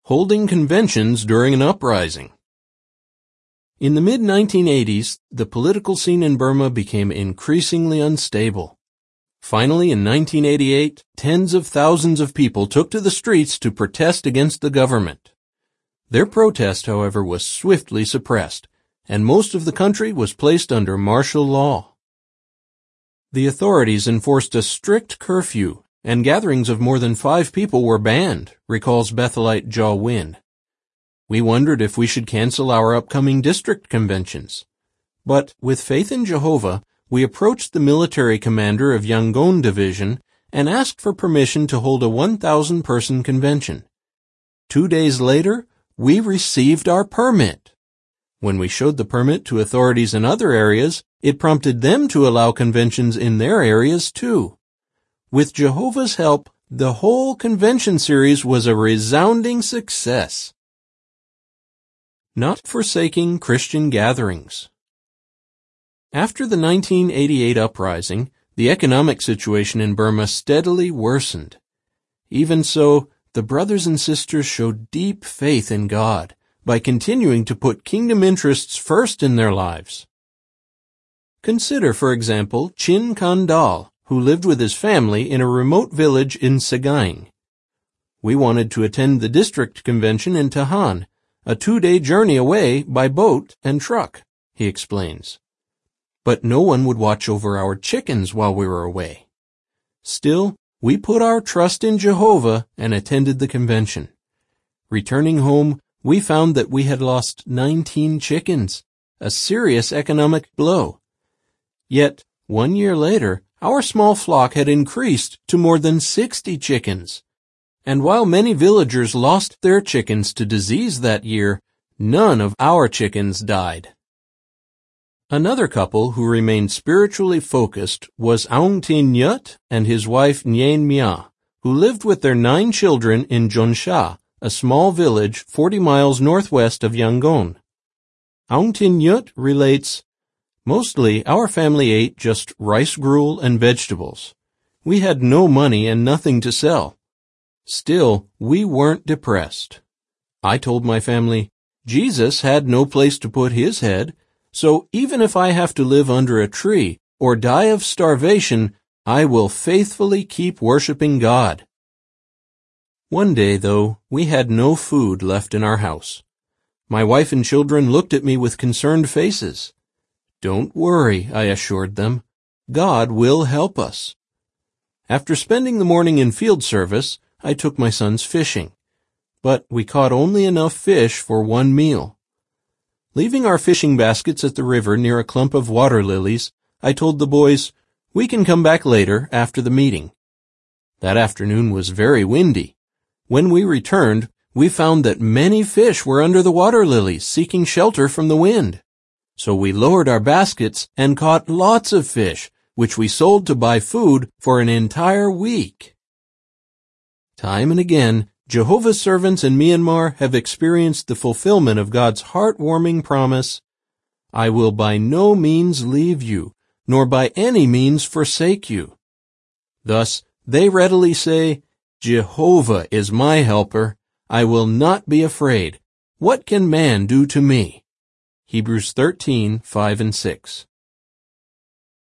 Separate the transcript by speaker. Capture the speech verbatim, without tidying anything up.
Speaker 1: holding conventions during an uprising. In the mid nineteen eighties, the political scene in Burma became increasingly unstable. Finally, in nineteen eighty-eight, tens of thousands of people took to the streets to protest against the government. Their protest, however, was swiftly suppressed, and most of the country was placed under martial law. The authorities enforced a strict curfew, and gatherings of more than five people were banned, recalls Bethelite Jaw Win. We wondered if we should cancel our upcoming district conventions. But, with faith in Jehovah, we approached the military commander of Yangon Division and asked for permission to hold a one thousand person convention. Two days later, we received our permit. When we showed the permit to authorities in other areas, it prompted them to allow conventions in their areas too. With Jehovah's help, the whole convention series was a resounding success. Not forsaking Christian gatherings. After the nineteen eighty-eight uprising, the economic situation in Burma steadily worsened. Even so, the brothers and sisters showed deep faith in God by continuing to put kingdom interests first in their lives. Consider, for example, Chin Kandal, who lived with his family in a remote village in Sagaing. We wanted to attend the district convention in Tahan, a two-day journey away by boat and truck, he explains. But no one would watch over our chickens while we were away. Still, we put our trust in Jehovah and attended the convention. Returning home, we found that we had lost nineteen chickens, a serious economic blow. Yet, one year later, our small flock had increased to more than sixty chickens. And while many villagers lost their chickens to disease that year, none of our chickens died. Another couple who remained spiritually focused was Aung Tin Nyut and his wife Nyen Mia, who lived with their nine children in Jonsha, a small village forty miles northwest of Yangon. Aung Tin Nyut relates, "Mostly our family ate just rice gruel and vegetables. We had no money and nothing to sell. Still, we weren't depressed. I told my family, Jesus had no place to put his head, so even if I have to live under a tree or die of starvation, I will faithfully keep worshiping God." One day, though, we had no food left in our house. My wife and children looked at me with concerned faces. "Don't worry," I assured them. "God will help us." After spending the morning in field service, I took my sons fishing. But we caught only enough fish for one meal. Leaving our fishing baskets at the river near a clump of water lilies, I told the boys, "We can come back later after the meeting." That afternoon was very windy. When we returned, we found that many fish were under the water lilies seeking shelter from the wind. So we lowered our baskets and caught lots of fish, which we sold to buy food for an entire week. Time and again, Jehovah's servants in Myanmar have experienced the fulfillment of God's heartwarming promise, "I will by no means leave you, nor by any means forsake you." Thus, they readily say, "Jehovah is my helper. I will not be afraid. What can man do to me?" Hebrews thirteen, five and six.